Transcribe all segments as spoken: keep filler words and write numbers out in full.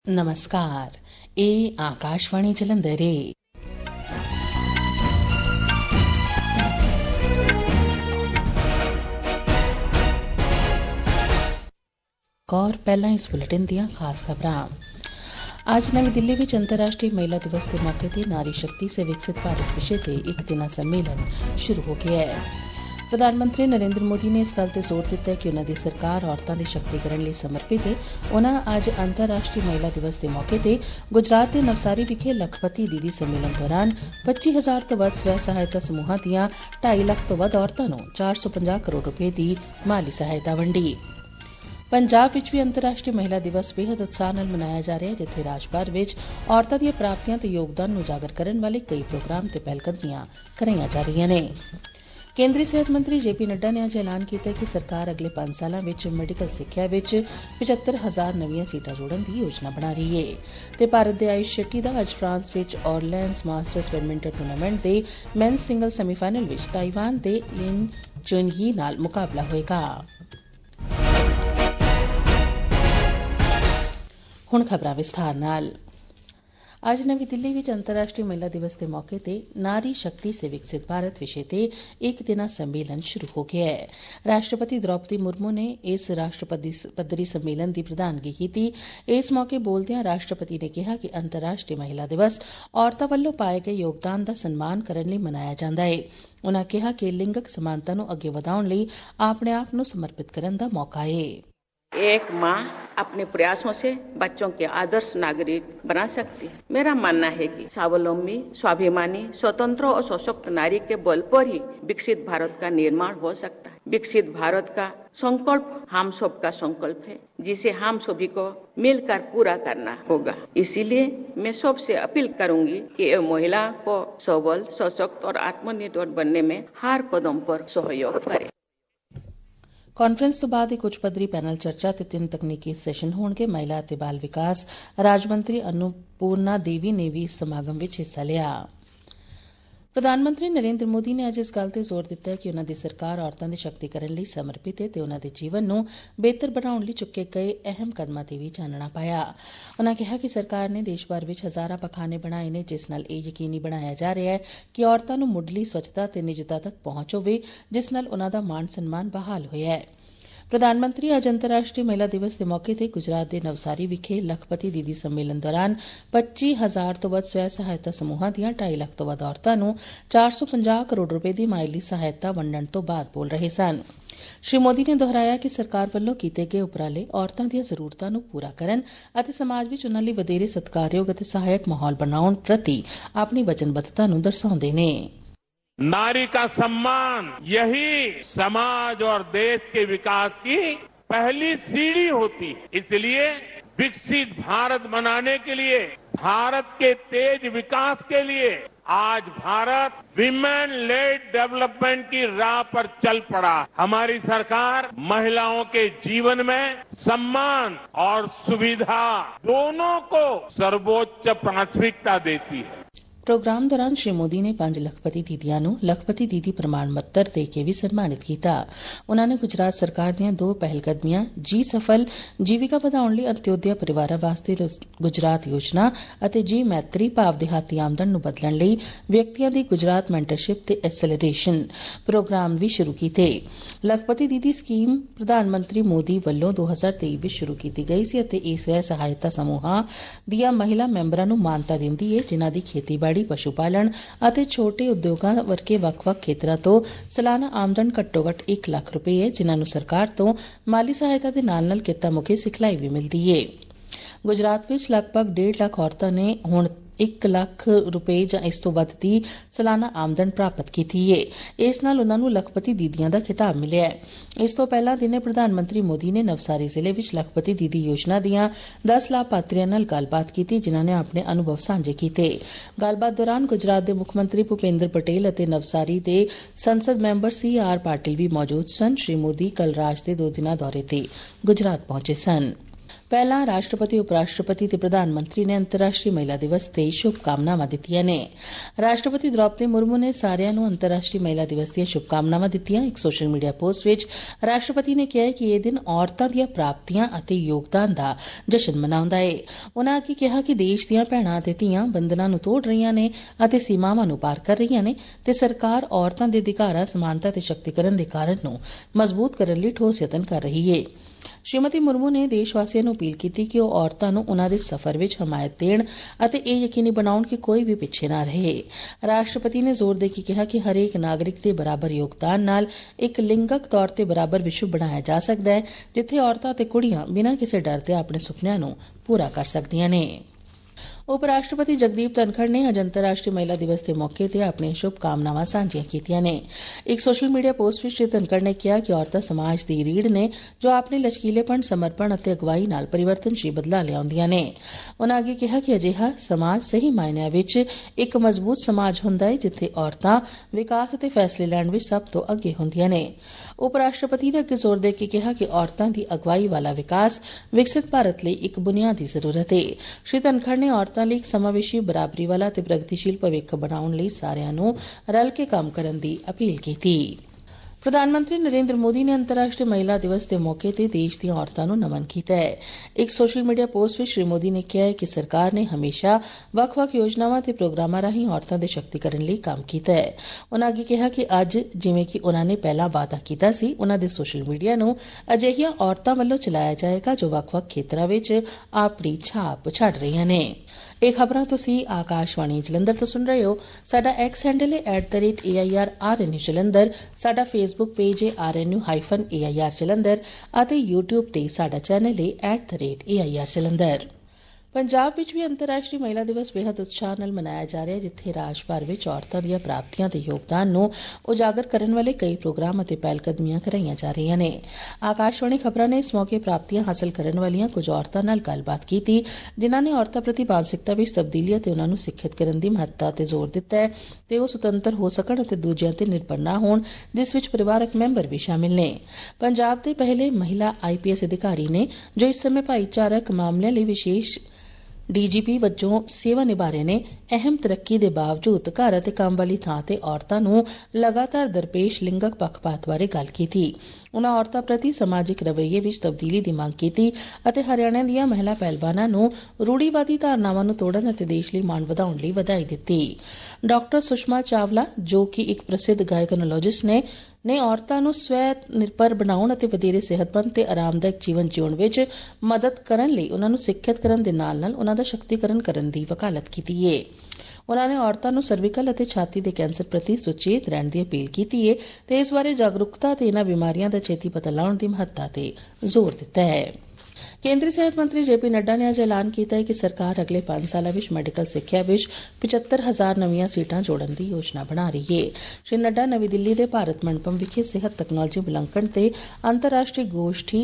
नमस्कार, ਇਹ ਆਕਾਸ਼ਵਾਣੀ ਜਲੰਧਰ ਹੈ। ਕੌਰ ਪਹਿਲਾਂ ਇਸ ਬੁਲੇਟਿਨ ਦੀਆਂ ਖਾਸ ਖਬਰਾਂ। ਅੱਜ ਨਵੀਂ ਦਿੱਲੀ ਵਿੱਚ ਅੰਤਰਰਾਸ਼ਟਰੀ ਮਹਿਲਾ ਦਿਵਸ ਦੇ ਮੌਕੇ ਤੇ ਨਾਰੀ ਸ਼ਕਤੀ ਸੇ ਵਿਕਸਿਤ ਭਾਰਤ ਵਿਸ਼ੇ ਤੇ ਇੱਕ ਦਿਨਾ ਸੰਮੇਲਨ ਸ਼ੁਰੂ ਹੋ ਗਿਆ ਹੈ। ਪ੍ਰਧਾਨ ਮੰਤਰੀ ਨਰਿੰਦਰ ਮੋਦੀ ਨੇ ਇਸ ਗੱਲ ਤੇ ਜ਼ੋਰ ਦਿੱਤਾ ਹੈ ਕਿ ਉਨ੍ਹਾਂ ਦੀ ਸਰਕਾਰ ਔਰਤਾਂ ਦੇ ਸ਼ਕਤੀਕਰਨ ਲਈ ਸਮਰਪਿਤ ਹੈ। ਉਨ੍ਹਾਂ ਅੱਜ ਅੰਤਰਰਾਸ਼ਟਰੀ ਮਹਿਲਾ ਦਿਵਸ ਦੇ ਮੌਕੇ ਤੇ ਗੁਜਰਾਤ ਦੇ ਨਵਸਾਰੀ ਵਿਖੇ ਲੱਖਪਤੀ ਦੀਦੀ ਸੰਮੇਲਨ ਦੌਰਾਨ ਪੱਚੀ ਹਜ਼ਾਰ ਤੋਂ ਵੱਧ ਸਵੈ ਸਹਾਇਤਾ ਸਮੂਹਾਂ ਦੀਆਂ ਢਾਈ ਲੱਖ ਤੋਂ ਵੱਧ ਔਰਤਾਂ ਨੂੰ ਚਾਰ ਸੌ ਪੰਜਾਹ ਕਰੋੜ ਰੁਪਏ ਦੀ ਮਾਲੀ ਸਹਾਇਤਾ ਵੰਡੀ। ਪੰਜਾਬ ਵਿੱਚ ਵੀ ਅੰਤਰਰਾਸ਼ਟਰੀ ਮਹਿਲਾ ਦਿਵਸ ਬੇਹੱਦ ਉਤਸ਼ਾਹ ਨਾਲ ਮਨਾਇਆ ਜਾ ਰਿਹਾ ਹੈ, ਜਿੱਥੇ ਰਾਜ ਭਰ ਵਿੱਚ ਔਰਤਾਂ ਦੀਆਂ ਪ੍ਰਾਪਤੀਆਂ ਤੇ ਯੋਗਦਾਨ ਨੂੰ ਉਜਾਗਰ ਕਰਨ ਵਾਲੇ ਕਈ ਪ੍ਰੋਗਰਾਮ ਤੇ ਪਹਿਲਕਦਮੀਆਂ ਕਰਾਈਆਂ ਜਾ ਰਹੀਆਂ ਨੇ। ਕੇਂਦਰੀ ਸਿਹਤ ਮੰਤਰੀ ਜੇ ਪੀ ਨੱਡਾ ਨੇ ਅੱਜ ਐਲਾਨ ਕੀਤਾ ਕਿ ਸਰਕਾਰ ਅਗਲੇ ਪੰਜ ਸਾਲਾਂ ਵਿੱਚ ਮੈਡੀਕਲ ਸਿੱਖਿਆ ਵਿੱਚ ਪਚੱਤਰ ਹਜ਼ਾਰ ਨਵੀਆਂ ਸੀਟਾਂ ਜੋੜਨ ਦੀ ਯੋਜਨਾ ਬਣਾ ਰਹੀ ਹੈ। ਤੇ ਭਾਰਤ ਦੇ ਆਯੁਸ਼ ਸ਼ੈੱਟੀ ਦਾ ਅੱਜ ਫਰਾਂਸ ਵਿੱਚ ਔਰਲੈਂਡਸ ਮਾਸਟਰਸ ਬੈਡਮਿੰਟਨ ਟੂਰਨਾਮੈਂਟ ਦੇ ਮੈਨਸ ਸਿੰਗਲ ਸੈਮੀਫਾਈਨਲ ਵਿੱਚ ਤਾਈਵਾਨ ਦੇ ਲਿਨ ਚੁਨਯੀ ਨਾਲ ਮੁਕਾਬਲਾ ਹੋਏਗਾ। ਹੁਣ ਖਬਰਾਂ ਵਿਸਥਾਰ ਨਾਲ। ਅੱਜ ਨਵੀਂ ਦਿੱਲੀ ਵਿੱਚ ਅੰਤਰਰਾਸ਼ਟਰੀ ਮਹਿਲਾ ਦਿਵਸ ਦੇ ਮੌਕੇ ਤੇ ਨਾਰੀ ਸ਼ਕਤੀ ਸੇ ਵਿਕਸਿਤ ਭਾਰਤ ਵਿਸ਼ੇ ਤੇ ਇੱਕ ਦਿਨਾ ਸੰਮੇਲਨ ਸ਼ੁਰੂ ਹੋ ਗਿਆ ਹੈ। ਰਾਸ਼ਟਰਪਤੀ ਦ੍ਰੌਪਦੀ ਮੁਰਮੂ ਨੇ ਇਸ ਰਾਸ਼ਟਰਪਤੀ ਪੱਧਰੀ ਸੰਮੇਲਨ ਦੀ ਪ੍ਰਧਾਨਗੀ ਕੀਤੀ। ਇਸ ਮੌਕੇ ਬੋਲਦਿਆਂ ਰਾਸ਼ਟਰਪਤੀ ਨੇ ਕਿਹਾ ਕਿ ਅੰਤਰਰਾਸ਼ਟਰੀ ਮਹਿਲਾ ਦਿਵਸ ਔਰਤਾਂ ਵੱਲੋਂ ਪਾਏ ਗਏ ਯੋਗਦਾਨ ਦਾ ਸਨਮਾਨ ਕਰਨ ਲਈ ਮਨਾਇਆ ਜਾਂਦਾ ਹੈ। ਉਨ੍ਹਾਂ ਕਿਹਾ ਕਿ ਲਿੰਗਕ ਸਮਾਨਤਾ ਨੂੰ ਅੱਗੇ ਵਧਾਉਣ ਲਈ ਆਪਣੇ ਆਪ ਨੂੰ ਸਮਰਪਿਤ ਕਰਨ ਦਾ ਮੌਕਾ ਹੈ। एक माँ अपने प्रयासों से बच्चों के आदर्श नागरिक बना सकती है। मेरा मानना है कि स्वावलंबी, स्वाभिमानी, स्वतंत्र और सशक्त नारी के बल पर ही विकसित भारत का निर्माण हो सकता है। विकसित भारत का संकल्प हम सब का संकल्प है, जिसे हम सभी को मिलकर पूरा करना होगा। इसीलिए मैं सबसे अपील करूंगी कि ये महिला को सबल, सशक्त और आत्मनिर्भर बनने में हर कदम पर सहयोग करें। ਕਾਨਫਰੰਸ ਤੋਂ ਬਾਅਦ ਇੱਕ ਉੱਚ ਪੱਧਰੀ ਪੈਨਲ ਚਰਚਾ ਤੇ ਤਿੰਨ ਤਕਨੀਕੀ ਸੈਸ਼ਨ ਹੋਣਗੇ। ਮਹਿਲਾ ਅਤੇ ਬਾਲ ਵਿਕਾਸ ਰਾਜ ਮੰਤਰੀ ਅਨੁਪੂਰਨਾ ਦੇਵੀ ਨੇ ਵੀ ਇਸ ਸਮਾਗਮ ਵਿੱਚ ਹਿੱਸਾ ਲਿਆ। ਪ੍ਰਧਾਨ ਮੰਤਰੀ ਨਰਿੰਦਰ ਮੋਦੀ ਨੇ ਅੱਜ ਇਸ ਗੱਲ ਤੇ ਜ਼ੋਰ ਦਿੱਤਾ ਹੈ ਕਿ ਉਨ੍ਹਾਂ ਦੀ ਸਰਕਾਰ ਔਰਤਾਂ ਦੇ ਸ਼ਕਤੀਕਰਨ ਲਈ ਸਮਰਪਿਤ ਹੈ ਤੇ ਉਨ੍ਹਾਂ ਦੇ ਜੀਵਨ ਨੂੰ ਬਿਹਤਰ ਬਣਾਉਣ ਲਈ ਚੁੱਕੇ ਗਏ ਅਹਿਮ ਕਦਮਾਂ ਤੇ ਵੀ ਚਾਨਣਾ ਪਾਇਆ। ਉਨ੍ਹਾਂ ਕਿਹਾ ਕਿ ਸਰਕਾਰ ਨੇ ਦੇਸ਼ ਭਰ ਵਿੱਚ ਹਜ਼ਾਰਾਂ ਪਖਾਨੇ ਬਣਾਏ ਨੇ, ਜਿਸ ਨਾਲ ਇਹ ਯਕੀਨੀ ਬਣਾਇਆ ਜਾ ਰਿਹਾ ਹੈ ਕਿ ਔਰਤਾਂ ਨੂੰ ਮੁੱਢਲੀ ਸਵੱਛਤਾ ਤੇ ਨਿੱਜਤਾ ਤੱਕ ਪਹੁੰਚ ਹੋਵੇ, ਜਿਸ ਨਾਲ ਉਨ੍ਹਾਂ ਦਾ ਮਾਣ ਸਨਮਾਨ ਬਹਾਲ ਹੋਇਆ ਹੈ। ਪ੍ਰਧਾਨ ਮੰਤਰੀ ਅੱਜ ਅੰਤਰਰਾਸ਼ਟਰੀ ਮਹਿਲਾ ਦਿਵਸ ਦੇ ਮੌਕੇ ਤੇ ਗੁਜਰਾਤ ਦੇ ਨਵਸਾਰੀ ਵਿਖੇ ਲੱਖਪਤੀ ਦੀਦੀ ਸੰਮੇਲਨ ਦੌਰਾਨ ਪੱਚੀ ਹਜ਼ਾਰ ਤੋਂ ਵੱਧ ਸਵੈ ਸਹਾਇਤਾ ਸਮੂਹਾਂ ਦੀਆਂ ਢਾਈ ਲੱਖ ਤੋਂ ਵੱਧ ਔਰਤਾਂ ਨੂੰ ਚਾਰ ਸੌ ਪੰਜਾਹ ਕਰੋੜ ਰੁਪਏ ਦੀ ਮਾਲੀ ਸਹਾਇਤਾ ਵੰਡਣ ਤੋਂ ਬਾਅਦ ਬੋਲ ਰਹੇ ਸਨ। ਸ਼੍ਰੀ ਮੋਦੀ ਨੇ ਦੁਹਰਾਇਆ ਕਿ ਸਰਕਾਰ ਵੱਲੋਂ ਕੀਤੇ ਗਏ ਉਪਰਾਲੇ ਔਰਤਾਂ ਦੀਆਂ ਜ਼ਰੂਰਤਾਂ ਨੂੰ ਪੂਰਾ ਕਰਨ ਅਤੇ ਸਮਾਜ ਵਿੱਚ ਉਨ੍ਹਾਂ ਲਈ ਵਧੇਰੇ ਸਤਿਕਾਰਯੋਗ ਅਤੇ ਸਹਾਇਕ ਮਾਹੌਲ ਬਣਾਉਣ ਪ੍ਰਤੀ ਆਪਣੀ ਵਚਨਬੱਧਤਾ ਨੂੰ ਦਰਸਾਉਂਦੇ ਨੇ। नारी का सम्मान यही समाज और देश के विकास की पहली सीढ़ी होती है। इसलिए विकसित भारत बनाने के लिए, भारत के तेज विकास के लिए आज भारत विमेन लेड डेवलपमेंट की राह पर चल पड़ा। हमारी सरकार महिलाओं के जीवन में सम्मान और सुविधा दोनों को सर्वोच्च प्राथमिकता देती है। ਪ੍ਰੋਗਰਾਮ ਦੌਰਾਨ ਸ਼੍ਰੀ ਮੋਦੀ ਨੇ ਪੰਜ ਲੱਖਪਤੀ ਦੀਦੀਆਂ ਨੂੰ ਲੱਖਪਤੀ ਦੀਦੀ ਪ੍ਰਮਾਣ ਪੱਤਰ ਦੇ ਕੇ ਵੀ ਸਨਮਾਨਿਤ ਕੀਤਾ। ਉਨ੍ਹਾਂ ਨੇ ਗੁਜਰਾਤ ਸਰਕਾਰ ਦੀਆਂ ਦੋ ਪਹਿਲਕਦਮੀਆਂ ਜੀ ਸਫਲ ਜੀਵਿਕਾ ਵਧਾਉਣ ਲਈ ਅੰਤਯੋਦਿਆ ਪਰਿਵਾਰਾਂ ਵਾਸਤੇ ਗੁਜਰਾਤ ਯੋਜਨਾ ਅਤੇ ਜੀ ਮੈਤਰੀ ਭਾਵ ਦਿਹਾਤੀ ਆਮਦਨ ਨੂੰ ਬਦਲਣ ਲਈ ਵਿਅਕਤੀਆਂ ਦੀ ਗੁਜਰਾਤ ਮੈਂਟਰਸ਼ਿਪ ਤੇ ਐਕਸਲਰੇਸ਼ਨ ਪ੍ਰੋਗਰਾਮ ਵੀ ਸ਼ੁਰੂ ਕੀਤੇ। ਲੱਖਪਤੀ ਦੀਦੀ ਸਕੀਮ ਪ੍ਰਧਾਨ ਮੰਤਰੀ ਮੋਦੀ ਵੱਲੋਂ ਦੋ ਹਜ਼ਾਰ ਤੇਈ ਵਿੱਚ ਸ਼ੁਰੂ ਕੀਤੀ ਗਈ ਸੀ ਅਤੇ ਇਸ ਸਵੈ ਸਹਾਇਤਾ ਸਮੂਹਾਂ ਦੀਆਂ ਮਹਿਲਾ ਮੈਂਬਰਾਂ ਨੂੰ ਮਾਨਤਾ ਦਿੰਦੀ ਹੈ, ਜਿਨ੍ਹਾਂ ਦੀ ਖੇਤੀਬਾੜੀ, ਪਸ਼ੂ ਪਾਲਣ ਅਤੇ ਛੋਟੇ ਉਦਯੋਗਾਂ ਵਰਗੇ ਵੱਖ-ਵੱਖ ਖੇਤਰਾਂ ਤੋਂ ਸਾਲਾਨਾ ਆਮਦਨ ਘੱਟੋ-ਘੱਟ ਇੱਕ ਲੱਖ ਰੁਪਏ ਹੈ, ਜਿਨ੍ਹਾਂ ਨੂੰ ਸਰਕਾਰ ਤੋਂ ਮਾਲੀ ਸਹਾਇਤਾ ਦੇ ਨਾਲ-ਨਾਲ ਕਿੱਤਾ-ਮੁਖੀ ਸਿਖਲਾਈ ਵੀ ਮਿਲਦੀ ਹੈ। ਗੁਜਰਾਤ ਵਿੱਚ ਲਗਭਗ ਡੇਢ ਲੱਖ ਔਰਤਾਂ ਨੇ ਹੁਣ ਇੱਕ ਲੱਖ ਰੁਪਏ ਜਾਂ ਇਸ ਤੋਂ ਵੱਧ ਦੀ ਸਾਲਾਨਾ ਆਮਦਨ ਪ੍ਰਾਪਤ ਕੀਤੀ ਹੈ। ਇਸ ਨਾਲ ਉਨ੍ਹਾਂ ਨੂੰ ਲੱਖਪਤੀ ਦੀਦੀਆਂ ਦਾ ਖਿਤਾਬ ਮਿਲਿਆ ਹੈ। ਇਸ ਤੋਂ ਪਹਿਲਾਂ ਦਿਨੇ ਪ੍ਰਧਾਨ ਮੰਤਰੀ ਮੋਦੀ ਨੇ ਨਵਸਾਰੀ ਜ਼ਿਲ੍ਹੇ ਵਿੱਚ ਲੱਖਪਤੀ ਦੀਦੀ ਯੋਜਨਾ ਦੀਆਂ ਦਸ ਲਾਭਪਾਤਰੀਆਂ ਨਾਲ ਗੱਲਬਾਤ ਕੀਤੀ, ਜਿਨ੍ਹਾਂ ਨੇ ਆਪਣੇ ਅਨੁਭਵ ਸਾਂਝੇ ਕੀਤੇ। ਗੱਲਬਾਤ ਦੌਰਾਨ ਗੁਜਰਾਤ ਦੇ ਮੁੱਖ ਮੰਤਰੀ ਭੁਪਿੰਦਰ ਪਟੇਲ ਅਤੇ ਨਵਸਾਰੀ ਦੇ ਸੰਸਦ ਮੈਂਬਰ ਸੀ ਆਰ ਪਾਟਿਲ ਵੀ ਮੌਜੂਦ ਸਨ। ਸ਼੍ਰੀ ਮੋਦੀ ਕੱਲ ਰਾਜ ਦੇ ਦੋ ਦਿਨਾਂ ਦੌਰੇ ਤੇ ਗੁਜਰਾਤ ਪਹੁੰਚੇ ਸਨ। ਪਹਿਲਾਂ ਰਾਸ਼ਟਰਪਤੀ ਉਪ ਰਾਸ਼ਟਰਪਤੀ ਤੇ ਪ੍ਰਧਾਨ ਮੰਤਰੀ ਨੇ ਅੰਤਰਰਾਸ਼ਟਰੀ ਮਹਿਲਾ ਦਿਵਸ ਤੇ ਸ਼ੁਭਕਾਮਨਾਵਾਂ ਦਿੱਤੀਆਂ ਨੇ। ਰਾਸ਼ਟਰਪਤੀ ਦ੍ਰੌਪਦੀ ਮੁਰਮੂ ਨੇ ਸਾਰਿਆਂ ਨੂੰ ਅੰਤਰਰਾਸ਼ਟਰੀ ਮਹਿਲਾ ਦਿਵਸ ਦੀਆਂ ਸ਼ੁਭਕਾਮਨਾਵਾਂ ਦਿੱਤੀਆਂ। ਇੱਕ ਸੋਸ਼ਲ ਮੀਡੀਆ ਪੋਸਟ ਵਿੱਚ ਰਾਸ਼ਟਰਪਤੀ ਨੇ ਕਿਹਾ ਕਿ ਇਹ ਦਿਨ ਔਰਤਾਂ ਦੀਆਂ ਪ੍ਰਾਪਤੀਆਂ ਅਤੇ ਯੋਗਦਾਨ ਦਾ ਜਸ਼ਨ ਮਨਾਉਂਦਾ ਹੈ। ਉਨ੍ਹਾਂ ਅੱਗੇ ਕਿਹਾ ਕਿ ਦੇਸ਼ ਦੀਆਂ ਭੈਣਾਂ ਅਤੇ ਧੀਆਂ ਬੰਧਨਾਂ ਨੂੰ ਤੋੜ ਰਹੀਆਂ ਨੇ ਅਤੇ ਸੀਮਾਵਾਂ ਨੂੰ ਪਾਰ ਕਰ ਰਹੀਆਂ ਨੇ ਤੇ ਸਰਕਾਰ ਔਰਤਾਂ ਦੇ ਅਧਿਕਾਰਾਂ, ਸਮਾਨਤਾ ਤੇ ਸ਼ਕਤੀਕਰਨ ਦੇ ਕਾਰਨ ਨੂੰ ਮਜ਼ਬੂਤ ਕਰਨ ਲਈ ਠੋਸ ਯਤਨ ਕਰ ਰਹੀ ਹੈ। ਸ਼੍ਰੀਮਤੀ ਮੁਰਮੂ ਨੇ ਦੇਸ਼ ਵਾਸੀਆਂ ਨੂੰ ਅਪੀਲ ਕੀਤੀ ਕਿ ਉਹ ਔਰਤਾਂ ਨੂੰ ਉਨ੍ਹਾਂ ਦੇ ਸਫ਼ਰ ਵਿੱਚ ਹਮਾਇਤ ਦੇਣ ਅਤੇ ਇਹ ਯਕੀਨੀ ਬਣਾਉਣ ਕਿ ਕੋਈ ਵੀ ਪਿੱਛੇ ਨਾ ਰਹੇ। ਰਾਸ਼ਟਰਪਤੀ ਨੇ ਜ਼ੋਰ ਦੇ ਕੇ ਕਿਹਾ ਕਿ ਹਰੇਕ ਨਾਗਰਿਕ ਦੇ ਬਰਾਬਰ ਯੋਗਦਾਨ ਨਾਲ ਇੱਕ ਲਿੰਗਕ ਤੌਰ ਤੇ ਬਰਾਬਰ ਵਿਸ਼ਵ ਬਣਾਇਆ ਜਾ ਸਕਦਾ ਹੈ ਜਿੱਥੇ ਔਰਤਾਂ ਤੇ ਕੁੜੀਆਂ ਬਿਨਾਂ ਕਿਸੇ ਡਰ ਦੇ ਆਪਣੇ ਸੁਪਨਿਆਂ ਨੂੰ ਪੂਰਾ ਕਰ ਸਕਦੀਆਂ ਨੇ। ਉਪ ਰਾਸ਼ਟਰਪਤੀ ਜਗਦੀਪ ਧਨਖੜ ਨੇ ਅੱਜ ਅੰਤਰਰਾਸ਼ਟਰੀ ਮਹਿਲਾ ਦਿਵਸ ਦੇ ਮੌਕੇ ਤੇ ਆਪਣੀਆਂ ਸ਼ੁਭਕਾਮਨਾਵਾਂ ਸਾਂਝੀਆਂ ਕੀਤੀਆਂ ਨੇ। ਇੱਕ ਸੋਸ਼ਲ ਮੀਡੀਆ ਪੋਸਟ ਵਿੱਚ ਸ਼੍ਰੀ ਧਨਖੜ ਨੇ ਕਿਹਾ ਕਿ ਔਰਤਾਂ ਸਮਾਜ ਦੀ ਰੀੜ੍ਹ ਨੇ ਜੋ ਆਪਣੇ ਲਚਕੀਲੇਪਣ, ਸਮਰਪਣ ਅਤੇ ਅਗਵਾਈ ਨਾਲ ਪਰਿਵਰਤਨਸ਼ੀਲ ਬਦਲਾਅ ਲਿਆਉਂਦੀਆਂ ਨੇ। ਉਨ੍ਹਾਂ ਅੱਗੇ ਕਿਹਾ ਕਿ ਅਜਿਹਾ ਸਮਾਜ ਸਹੀ ਮਾਇਨਿਆਂ ਵਿੱਚ ਇੱਕ ਮਜ਼ਬੂਤ ਸਮਾਜ ਹੁੰਦਾ ਹੈ ਜਿੱਥੇ ਔਰਤਾਂ ਵਿਕਾਸ ਅਤੇ ਫੈਸਲੇ ਲੈਣ ਵਿੱਚ ਸਭ ਤੋਂ ਅੱਗੇ ਹੁੰਦੀਆਂ ਨੇ। ਉਪ ਰਾਸ਼ਟਰਪਤੀ ਨੇ ਅੱਗੇ ਜ਼ੋਰ ਦੇ ਕੇ ਕਿਹਾ ਕਿ ਔਰਤਾਂ ਦੀ ਅਗਵਾਈ ਵਾਲਾ ਵਿਕਾਸ ਵਿਕਸਿਤ ਭਾਰਤ ਲਈ ਇੱਕ ਬੁਨਿਆਦੀ ਜ਼ਰੂਰਤ ਹੈ। ਸ਼੍ਰੀ ਧਨਖੜ ਨੇ ਔਰਤਾਂ ਲਈ ਇੱਕ ਸਮਾਵੇਸ਼ੀ, ਬਰਾਬਰੀ ਵਾਲਾ ਤੇ ਪ੍ਰਗਤੀਸ਼ੀਲ ਭਵਿੱਖ ਬਣਾਉਣ ਲਈ ਸਾਰਿਆਂ ਨੂੰ ਰਲ ਕੇ ਕੰਮ ਕਰਨ ਦੀ ਅਪੀਲ ਕੀਤੀ। ਪ੍ਰਧਾਨ ਮੰਤਰੀ ਨਰਿੰਦਰ ਮੋਦੀ ਨੇ ਅੰਤਰਰਾਸ਼ਟਰੀ ਮਹਿਲਾ ਦਿਵਸ ਦੇ ਮੌਕੇ ਤੇ ਦੇਸ਼ ਦੀਆਂ ਔਰਤਾਂ ਨੂੰ ਨਮਨ ਕੀਤਾ ਹੈ। ਇੱਕ ਸੋਸ਼ਲ ਮੀਡੀਆ ਪੋਸਟ ਵਿੱਚ ਸ਼੍ਰੀ ਮੋਦੀ ਨੇ ਕਿਹਾ ਹੈ ਕਿ ਸਰਕਾਰ ਨੇ ਹਮੇਸ਼ਾ ਵੱਖ-ਵੱਖ ਯੋਜਨਾਵਾਂ ਤੇ ਪ੍ਰੋਗਰਾਮਾਂ ਰਾਹੀਂ ਔਰਤਾਂ ਦੇ ਸ਼ਕਤੀਕਰਨ ਲਈ ਕੰਮ ਕੀਤਾ ਹੈ। ਉਨ੍ਹਾਂ ਅੱਗੇ ਕਿਹਾ ਕਿ ਅੱਜ ਜਿਵੇਂ ਕਿ ਉਨ੍ਹਾਂ ਨੇ ਪਹਿਲਾਂ ਵਾਅਦਾ ਕੀਤਾ ਸੀ, ਉਨ੍ਹਾਂ ਦੇ ਸੋਸ਼ਲ ਮੀਡੀਆ ਨੂੰ ਅਜਿਹੀਆਂ ਔਰਤਾਂ ਵੱਲੋਂ ਚਲਾਇਆ ਜਾਏਗਾ ਜੋ ਵੱਖ-ਵੱਖ ਖੇਤਰਾਂ ਵਿੱਚ ਆਪਣੀ ਛਾਪ ਛੱਡ ਰਹੀਆਂ ਨੇ। ਇਹ ਖਬਰਾਂ ਤੁਸੀਂ ਆਕਾਸ਼ਵਾਣੀ ਜਲੰਧਰ ਤੋਂ ਸੁਣ ਰਹੇ ਹੋ। ਸਾਡਾ ਐਕਸ ਹੈਂਡਲ ਹੈ at the rate A I R R N U Jalandhar. ਸਾਡਾ ਫੇਸਬੁੱਕ ਪੇਜ ਹੈ R N U hyphen A I R Jalandhar ਅਤੇ ਯੂਟਿਊਬ ਤੇ ਸਾਡਾ ਚੈਨਲ ਹੈ at the rate A I R Jalandhar. Punjab ਵਿੱਚ ਵੀ ਅੰਤਰਰਾਸ਼ਟਰੀ ਮਹਿਲਾ ਦਿਵਸ ਬੇਹੱਦ ਉਤਸ਼ਾਹ ਨਾਲ ਮਨਾਇਆ ਜਾ ਰਿਹਾ ਹੈ, ਜਿੱਥੇ ਰਾਜ ਭਰ ਵਿੱਚ ਔਰਤਾਂ ਦੀਆਂ ਪ੍ਰਾਪਤੀਆਂ ਤੇ ਯੋਗਦਾਨ ਨੂੰ ਉਜਾਗਰ ਕਰਨ ਵਾਲੇ ਕਈ ਪ੍ਰੋਗਰਾਮ ਅਤੇ ਪਹਿਲਕਦਮੀਆਂ ਕਰਾਈਆਂ ਜਾ ਰਹੀਆਂ ਨੇ। ਆਕਾਸ਼ਵਾਣੀ ਖਬਰਾਂ ਨੇ ਇਸ ਮੌਕੇ ਪ੍ਰਾਪਤੀਆਂ ਹਾਸਲ ਕਰਨ ਵਾਲੀਆਂ ਕੁਝ ਔਰਤਾਂ ਨਾਲ ਗੱਲਬਾਤ ਕੀਤੀ, ਜਿਨ੍ਹਾਂ ਨੇ ਔਰਤਾਂ ਪ੍ਰਤੀ ਮਾਨਸਿਕਤਾ ਵਿੱਚ ਤਬਦੀਲੀ ਅਤੇ ਉਨ੍ਹਾਂ ਨੂੰ ਸਿੱਖਿਅਤ ਕਰਨ ਦੀ ਮਹੱਤਤਾ ਤੇ ਜ਼ੋਰ ਦਿੱਤਾ ਹੈ ਤੇ ਉਹ ਸੁਤੰਤਰ ਹੋ ਸਕਣ ਅਤੇ ਦੂਜਿਆਂ ਤੇ ਨਿਰਭਰ ਨਾ ਹੋਣ, ਜਿਸ ਵਿੱਚ ਪਰਿਵਾਰਕ ਮੈਂਬਰ ਵੀ ਸ਼ਾਮਿਲ ਨੇ। ਪੰਜਾਬ ਦੇ ਪਹਿਲੇ ਮਹਿਲਾ ਆਈ ਪੀ ਐਸ ਅਧਿਕਾਰੀ ਨੇ ਜੋ ਇਸ ਸਮੇਂ ਭਾਈਚਾਰਕ ਮਾਮਲਿਆਂ ਲਈ ਵਿਸ਼ੇਸ਼ ਡੀ ਜੀ ਪੀ ਵਜੋਂ ਸੇਵਾ ਨਿਭਾ ਰਹੇ ਨੇ। ਅਹਿਮ ਤਰੱਕੀ ਦੇ ਬਾਵਜੂਦ ਘਰ ਅਤੇ ਕੰਮ ਵਾਲੀ ਥਾਂ ਤੇ ਔਰਤਾਂ ਨੂੰ ਲਗਾਤਾਰ ਦਰਪੇਸ਼ ਲਿੰਗਕ ਪੱਖਪਾਤ ਬਾਰੇ ਗੱਲ ਕੀਤੀ। ਉਨ੍ਹਾਂ ਔਰਤਾਂ ਪ੍ਰਤੀ ਸਮਾਜਿਕ ਰਵੱਈਏ ਵਿੱਚ ਤਬਦੀਲੀ ਦੀ ਮੰਗ ਕੀਤੀ ਅਤੇ ਹਰਿਆਣਾ ਦੀਆਂ ਮਹਿਲਾ ਪਹਿਲਵਾਨਾਂ ਨੂੰ ਰੂੜੀਵਾਦੀ ਧਾਰਨਾਵਾਂ ਨੂੰ ਤੋੜਨ ਅਤੇ ਦੇਸ਼ ਲਈ ਮਾਣ ਵਧਾਉਣ ਲਈ ਵਧਾਈ ਦਿੱਤੀ। ਡਾਕਟਰ ਸੁਸ਼ਮਾ ਚਾਵਲਾ, ਜੋ ਕਿ ਇੱਕ ਪ੍ਰਸਿੱਧ ਗਾਇਕੋਨੋਲੋਜਿਸਟ ਨੇ, ਨੇ ਔਰਤਾਂ ਨੂੰ ਸਵੈ ਨਿਰਭਰ ਬਣਾਉਣ ਅਤੇ ਵਧੇਰੇ ਸਿਹਤਮੰਦ ਤੇ ਆਰਾਮਦਾਇਕ ਜੀਵਨ ਜਿਉਣ ਵਿੱਚ ਮਦਦ ਕਰਨ ਲਈ ਉਨ੍ਹਾਂ ਨੂੰ ਸਿੱਖਿਅਤ ਕਰਨ ਦੇ ਨਾਲ-ਨਾਲ ਉਨ੍ਹਾਂ ਦਾ ਸ਼ਕਤੀਕਰਨ ਕਰਨ ਦੀ ਵਕਾਲਤ ਕੀਤੀ ਹੈ। ਉਨ੍ਹਾਂ ਨੇ ਔਰਤਾਂ ਨੂੰ ਸਰਵਿਕਲ ਅਤੇ ਛਾਤੀ ਦੇ ਕੈਂਸਰ ਪ੍ਰਤੀ ਸੁਚੇਤ ਰਹਿਣ ਦੀ ਅਪੀਲ ਕੀਤੀ ਹੈ ਤੇ ਇਸ ਬਾਰੇ ਜਾਗਰੂਕਤਾ ਤੇ ਇਨ੍ਹਾਂ ਬਿਮਾਰੀਆਂ ਦਾ ਛੇਤੀ ਪਤਾ ਲਾਉਣ ਦੀ ਮਹੱਤਤਾ ਤੇ ਜ਼ੋਰ ਦਿੱਤਾ ਹੈ। ਕੇਂਦਰੀ ਸਿਹਤ ਮੰਤਰੀ ਜੇ ਪੀ ਨੱਡਾ ਨੇ ਅੱਜ ਐਲਾਨ ਕੀਤਾ ਹੈ ਕਿ ਸਰਕਾਰ ਅਗਲੇ ਪੰਜ ਸਾਲਾਂ ਵਿੱਚ ਮੈਡੀਕਲ ਸਿੱਖਿਆ ਵਿੱਚ ਪਚੱਤਰ ਹਜ਼ਾਰ ਨਵੀਆਂ ਸੀਟਾਂ ਜੋੜਨ ਦੀ ਯੋਜਨਾ ਬਣਾ ਰਹੀ ਹੈ। ਸ਼੍ਰੀ ਨੱਡਾ ਨਵੀਂ ਦਿੱਲੀ ਦੇ ਭਾਰਤ ਮੰਡਪਮ ਵਿਖੇ ਸਿਹਤ ਤਕਨਾਲੋਜੀ ਮੁਲਾਂਕਣ ਤੇ ਅੰਤਰਰਾਸ਼ਟਰੀ ਗੋਸ਼ਟੀ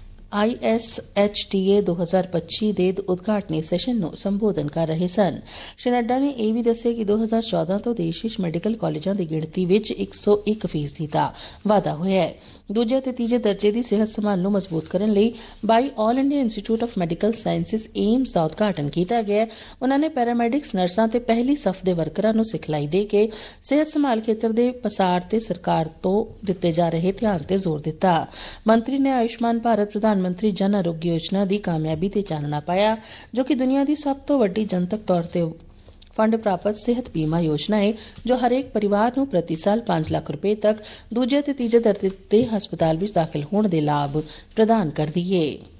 I S H T A ਦੋ ਹਜ਼ਾਰ ਪੱਚੀ ਦੇ ਉਦਘਾਟਨੀ ਸੈਸ਼ਨ ਨੂੰ ਸੰਬੋਧਨ ਕਰ ਰਹੇ ਸਨ। ਸ਼੍ਰੀ ਨੱਡਾ ਨੇ ਇਹ ਵੀ ਦੱਸਿਆ ਕਿ ਦੋ ਹਜ਼ਾਰ ਚੌਦਾਂ ਤੋਂ ਦੇਸ਼ ਵਿੱਚ ਮੈਡੀਕਲ ਕਾਲਜਾਂ ਦੀ ਗਿਣਤੀ ਵਿੱਚ ਇੱਕ ਸੌ ਇੱਕ ਫੀਸਦੀ ਦਾ ਵਾਧਾ ਹੋਇਆ ਹੈ। ਦੂਜੇ ਅਤੇ ਤੀਜੇ ਦਰਜੇ ਦੀ ਸਿਹਤ ਸੰਭਾਲ ਨੂੰ ਮਜ਼ਬੂਤ ਕਰਨ ਲਈ ਬਾਈ all India institute of medical sciences AIIMS ਦਾ ਉਦਘਾਟਨ ਕੀਤਾ ਗਿਆ। ਉਨ੍ਹਾਂ ਨੇ ਪੈਰਾਮੈਡਿਕਸ, ਨਰਸਾਂ ਤੇ ਪਹਿਲੀ ਸਫ਼ ਦੇ ਵਰਕਰਾਂ ਨੂੰ ਸਿਖਲਾਈ ਦੇ ਕੇ ਸਿਹਤ ਸੰਭਾਲ ਖੇਤਰ ਦੇ ਪਸਾਰ ਤੇ ਸਰਕਾਰ ਤੋਂ ਦਿੱਤੇ ਜਾ ਰਹੇ ਧਿਆਨ ਤੇ ਜ਼ੋਰ ਦਿੱਤਾ। ਮੰਤਰੀ ਨੇ ਆਯੁਸ਼ਮਾਨ ਭਾਰਤ ਪ੍ਰਧਾਨ ਮੰਤਰੀ ਜਨ ਆਰੋਗਯ ਯੋਜਨਾ ਦੀ ਕਾਮਯਾਬੀ ਤੇ ਚਾਨਣਾ ਪਾਇਆ, ਜੋ ਕਿ ਦੁਨੀਆ ਦੀ ਸਭ ਤੋਂ ਵੱਡੀ ਜਨਤਕ ਤੌਰ ਤੇ ਫੰਡ ਪ੍ਰਾਪਤ ਸਿਹਤ ਬੀਮਾ ਯੋਜਨਾ ਹੈ, ਜੋ ਹਰੇਕ ਪਰਿਵਾਰ ਨੂੰ ਪ੍ਰਤੀ ਸਾਲ ਪੰਜ ਲੱਖ ਰੁਪਏ ਤੱਕ ਦੂਜੇ ਤੇ ਤੀਜੇ ਦਰਜੇ ਦੇ ਹਸਪਤਾਲ ਵਿੱਚ ਦਾਖਲ ਹੋਣ ਦੇ ਲਾਭ ਪ੍ਰਦਾਨ ਕਰਦੀ ਹੈ।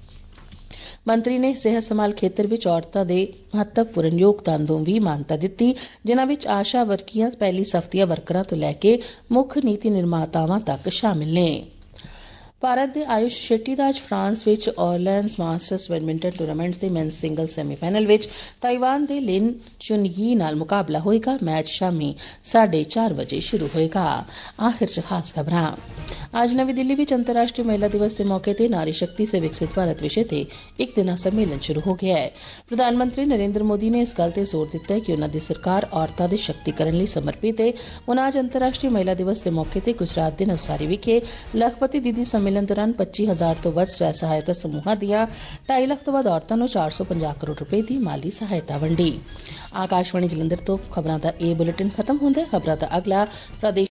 ਮੰਤਰੀ ਨੇ ਸਿਹਤ ਸੰਭਾਲ ਖੇਤਰ ਵਿੱਚ ਔਰਤਾਂ ਦੇ ਮਹੱਤਵਪੂਰਨ ਯੋਗਦਾਨ ਨੂੰ ਵੀ ਮਾਨਤਾ ਦਿੱਤੀ, ਜਿਨ੍ਹਾਂ ਵਿੱਚ ਆਸ਼ਾ ਵਰਕੀਆਂ, ਪਹਿਲੀ ਸਫ਼ ਦੀਆਂ ਵਰਕਰਾਂ ਤੋਂ ਲੈ ਕੇ ਮੁੱਖ ਨੀਤੀ ਨਿਰਮਾਤਾਵਾਂ ਤੱਕ ਸ਼ਾਮਿਲ ਨੇ। ਭਾਰਤ ਦੇ ਆਯੁਸ਼ ਸ਼ੈਟੀ ਦਾ ਅੱਜ ਫਰਾਂਸ ਵਿੱਚ ਔਰਲੈਂਡਸ ਮਾਸਟਰਸ ਬੈਡਮਿੰਟਨ ਟੂਰਨਾਮੈਂਟ ਦੇ ਮੈਨਸ ਸਿੰਗਲ ਸੈਮੀਫਾਈਨਲ ਵਿੱਚ ਤਾਈਵਾਨ ਦੇ ਲਿਨ ਚੁਨਯੀ ਨਾਲ ਮੁਕਾਬਲਾ ਹੋਏਗਾ। ਮੈਚ ਸ਼ਾਮੀ ਸਾਢੇ ਚਾਰ ਵਜੇ ਸ਼ੁਰੂ ਹੋਏਗਾ। ਆਖਿਰ ਚ ਖਾਸ ਖਬਰਾਂ। ਅੱਜ ਨਵੀਂ ਦਿੱਲੀ ਵਿੱਚ ਅੰਤਰਰਾਸ਼ਟਰੀ ਮਹਿਲਾ ਦਿਵਸ ਦੇ ਮੌਕੇ ਤੇ ਨਾਰੀ ਸ਼ਕਤੀ ਸੇ ਵਿਕਸਿਤ ਭਾਰਤ ਵਿਸ਼ੇ ਤੇ ਇੱਕ ਦਿਨਾ ਸੰਮੇਲਨ ਸ਼ੁਰੂ ਹੋ ਗਿਆ ਹੈ। ਪ੍ਰਧਾਨ ਮੰਤਰੀ ਨਰਿੰਦਰ ਮੋਦੀ ਨੇ ਇਸ ਗੱਲ ਤੇ ਜ਼ੋਰ ਦਿੱਤਾ ਹੈ ਕਿ ਉਨ੍ਹਾਂ ਦੀ ਸਰਕਾਰ ਔਰਤਾਂ ਦੇ ਸ਼ਕਤੀਕਰਨ ਲਈ ਸਮਰਪਿਤ ਹੈ। ਉਨ੍ਹਾਂ ਅੱਜ ਅੰਤਰਰਾਸ਼ਟਰੀ ਮਹਿਲਾ ਦਿਵਸ ਦੇ ਮੌਕੇ ਤੇ ਗੁਜਰਾਤ ਦੇ ਨਵਸਾਰੀ ਵਿਖੇ ਲਖਪਤੀ ਦੀਦੀ सम्मेलन दौरान पच्ची हजार तो वध स्वै सहायता समूहों दियां ढाई लख तो वध औरतां नूं चार सौ पचास करोड़ रुपए की माली सहायता वंडी। आकाशवाणी जलंधर तो खबरां दा एह बुलेटिन खत्म हुंदा है। खबरां दा अगला प्रदेश